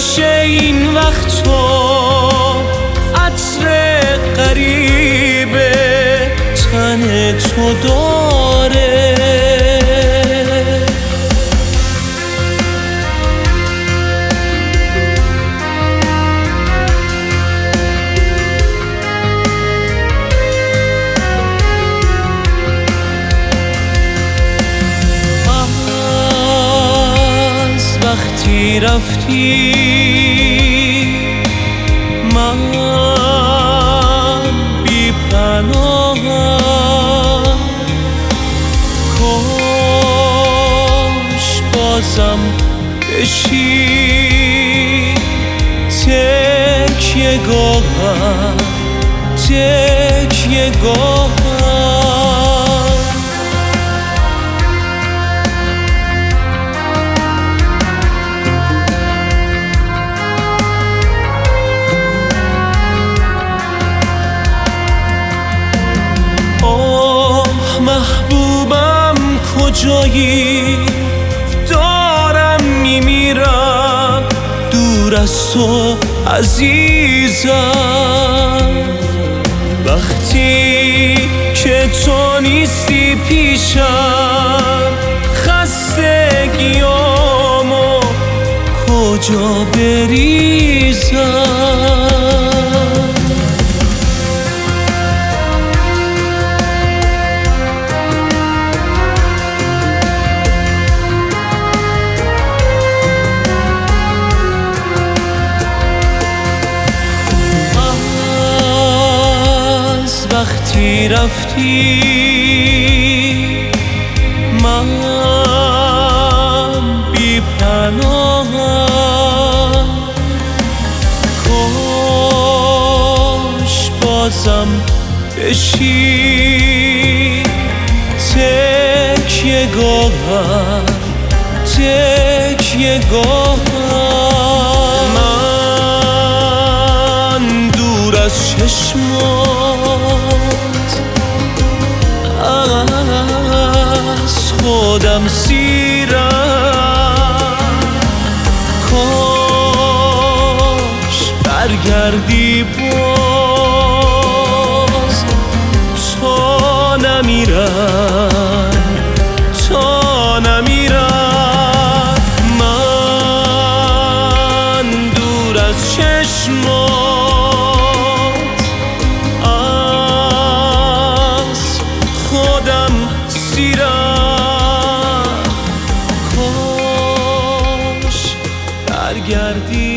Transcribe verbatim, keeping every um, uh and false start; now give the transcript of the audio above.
همیشه این وقتا عطر غریبه تن تو داره. وقتی رفتی من بی پناهم، کاش بازم بشی تکیه گاهم تکیه گاهم. محبوبم کجایی؟ دارم میمیرم دور از تو عزیزم. وقتی که تو نیستی پیشم خستگیامو کجا بریزم؟ وقتی رفتی من بی پناهم، کاش بازم بشی تکیه گاهم تکیه گاهم. من دور از چشمات از خودم سیرم، کاش برگردی باز تا نمیرم تا نمیرم. من دور از چشمات از خودم سیرم، کاش برگردی